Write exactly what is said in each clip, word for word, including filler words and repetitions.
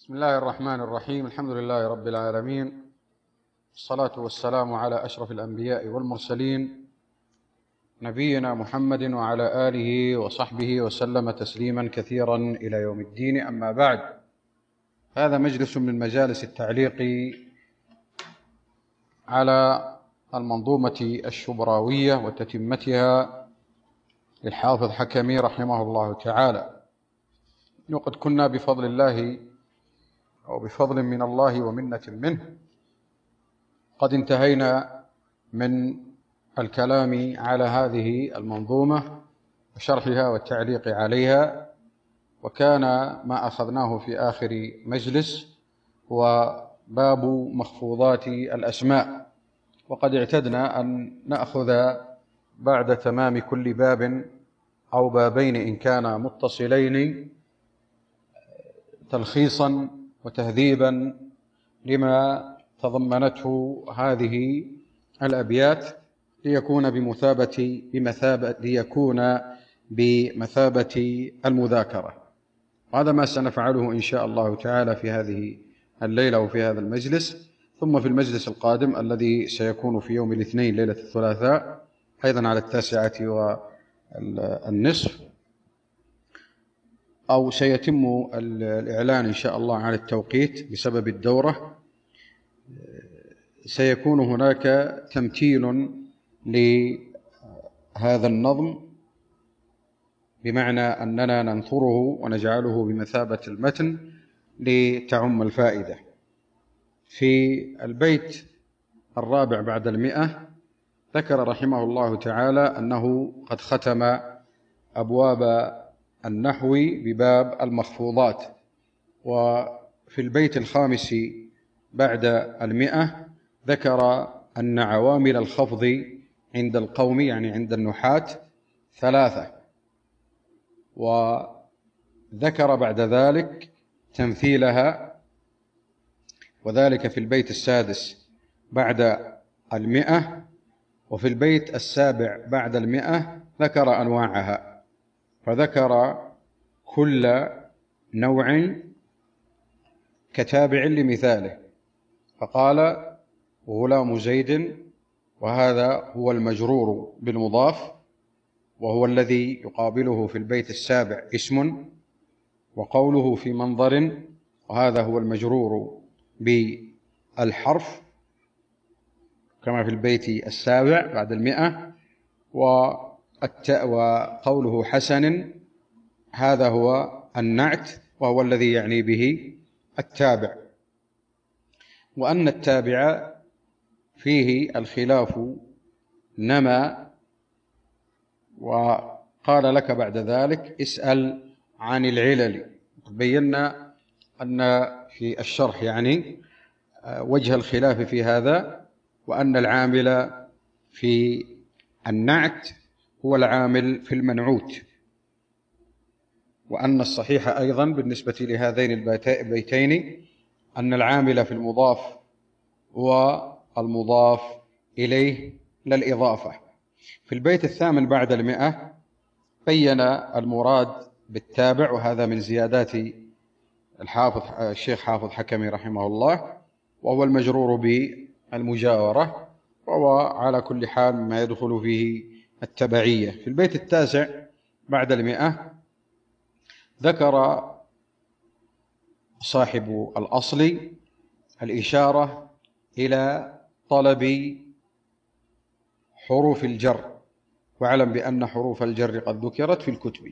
بسم الله الرحمن الرحيم. الحمد لله رب العالمين، الصلاة والسلام على أشرف الأنبياء والمرسلين، نبينا محمد وعلى آله وصحبه وسلم تسليما كثيرا إلى يوم الدين. أما بعد، هذا مجلس من مجالس التعليق على المنظومة الشبراوية وتتمتها للحافظ حكمي رحمه الله تعالى. وقد كنا بفضل الله أو بفضل من الله ومنة منه قد انتهينا من الكلام على هذه المنظومة وشرحها والتعليق عليها، وكان ما أخذناه في آخر مجلس هو باب مخفوضات الأسماء، وقد اعتدنا أن نأخذ بعد تمام كل باب أو بابين إن كان متصلين تلخيصا وتهذيبا لما تضمنته هذه الأبيات ليكون بمثابة بمثابة ليكون بمثابة المذاكرة. وهذا ما سنفعله إن شاء الله تعالى في هذه الليلة وفي هذا المجلس، ثم في المجلس القادم الذي سيكون في يوم الاثنين ليلة الثلاثاء أيضا على التاسعة والنصف، أو سيتم الإعلان إن شاء الله عن التوقيت بسبب الدورة. سيكون هناك تمثيل لهذا النظم، بمعنى أننا ننثره ونجعله بمثابة المتن لتعم الفائدة. في البيت الرابع بعد المئة ذكر رحمه الله تعالى أنه قد ختم أبواب النحو بباب المخفوضات. وفي البيت الخامس بعد المئة ذكر أن عوامل الخفض عند القوم، يعني عند النحاة، ثلاثة، وذكر بعد ذلك تمثيلها، وذلك في البيت السادس بعد المئة. وفي البيت السابع بعد المئة ذكر أنواعها، فذكر كل نوع كتابع لمثاله، فقال غلام زيد، وهذا هو المجرور بالمضاف، وهو الذي يقابله في البيت السابع اسم، وقوله في منظر، وهذا هو المجرور بالحرف كما في البيت السابع بعد المئة، وقوله حسن هذا هو النعت، وهو الذي يعني به التابع. وأن التابع فيه الخلاف نما، وقال لك بعد ذلك اسأل عن العلل. بينا أن في الشرح يعني وجه الخلاف في هذا، وأن العامل في النعت هو العامل في المنعوت، وأن الصحيح أيضا بالنسبة لهذين البيتين أن العامل في المضاف هو المضاف إليه لا الإضافة. في البيت الثامن بعد المئة بين المراد بالتابع، وهذا من زيادات الحافظ الشيخ حافظ حكمي رحمه الله، وهو المجرور بالمجاورة، وهو على كل حال ما يدخل فيه التبعية. في البيت التاسع بعد المئة ذكر صاحب الأصل الإشارة إلى طلب حروف الجر، واعلم بأن حروف الجر قد ذكرت في الكتب.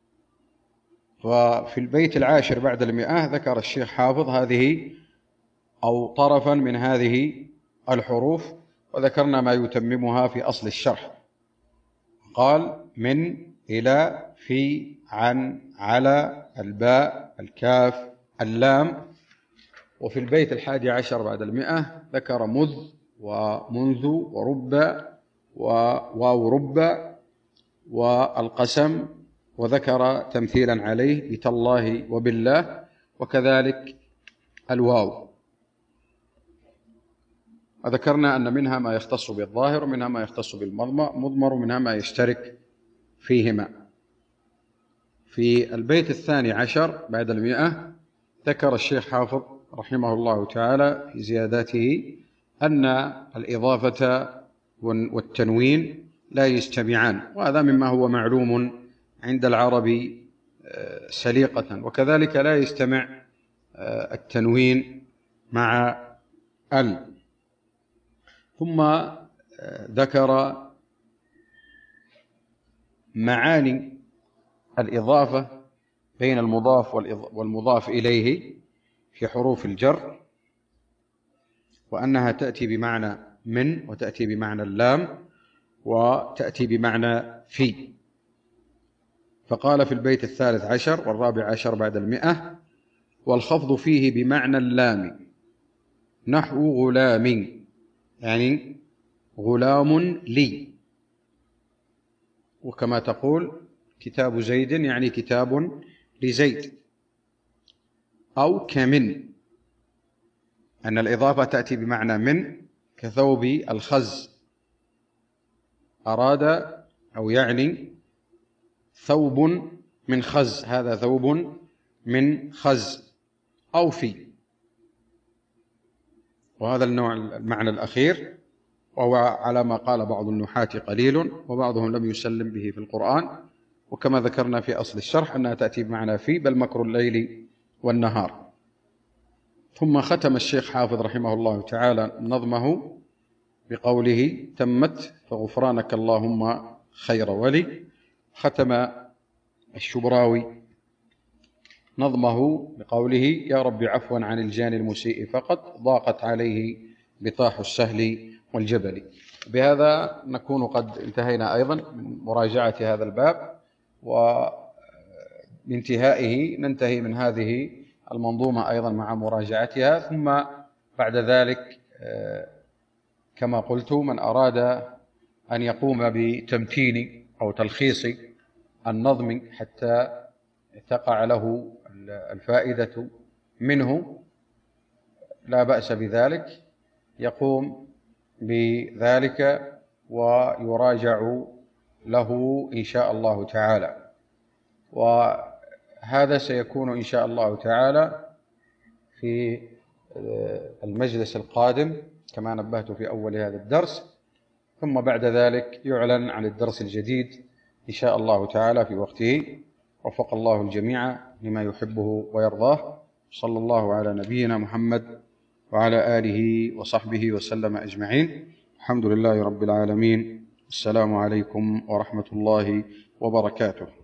وفي البيت العاشر بعد المئة ذكر الشيخ حافظ هذه أو طرفا من هذه الحروف، وذكرنا ما يتممها في أصل الشرح. قال من، إلى، في، عن، على، الباء، الكاف، اللام. وفي البيت الحادي عشر بعد المئة ذكر مذ ومنذ ورب وواو رب والقسم، وذكر تمثيلا عليه بتالله وبالله، وكذلك الواو. وذكرنا أن منها ما يختص بالظاهر، ومنها ما يختص بالمضمر، ومنها ما يشترك فيهما. في البيت الثاني عشر بعد المئة ذكر الشيخ حافظ رحمه الله تعالى في زياداته أن الإضافة والتنوين لا يجتمعان، وهذا مما هو معلوم عند العرب سليقة، وكذلك لا يجتمع التنوين مع ال. ثم ذكر معاني الإضافة بين المضاف والمضاف إليه في حروف الجر، وأنها تأتي بمعنى من، وتأتي بمعنى اللام، وتأتي بمعنى في. فقال في البيت الثالث عشر والرابع عشر بعد المئة: والخفض فيه بمعنى اللام نحو غلام، يعني غلام لي، وكما تقول كتاب زيد يعني كتاب لزيد، أو كمن، أن الإضافة تأتي بمعنى من، كثوب الخز، أراد أو يعني ثوب من خز، هذا ثوب من خز، أو في. وهذا النوع المعنى الأخير، وهو على ما قال بعض النحاة قليل، وبعضهم لم يسلم به في القرآن، وكما ذكرنا في أصل الشرح أنها تأتي بمعنى في، بل مكر الليل والنهار. ثم ختم الشيخ حافظ رحمه الله تعالى نظمه بقوله: تمت فغفرانك اللهم خير ولي. ختم الشبراوي نظمه بقوله: يا رب عفوا عن الجاني المسيء فقط ضاقت عليه بطاح السهل والجبل. بهذا نكون قد انتهينا أيضا من مراجعة هذا الباب، وبانتهائه ننتهي من هذه المنظومة أيضا مع مراجعتها. ثم بعد ذلك كما قلت، من أراد أن يقوم بتمتين أو تلخيص النظم حتى تقع له الفائدة منه لا بأس بذلك، يقوم بذلك ويراجع له إن شاء الله تعالى. وهذا سيكون إن شاء الله تعالى في المجلس القادم كما نبهت في أول هذا الدرس، ثم بعد ذلك يعلن عن الدرس الجديد إن شاء الله تعالى في وقته. وفق الله الجميع لما يحبه ويرضاه. صلى الله على نبينا محمد وعلى آله وصحبه وسلم أجمعين. الحمد لله رب العالمين. السلام عليكم ورحمة الله وبركاته.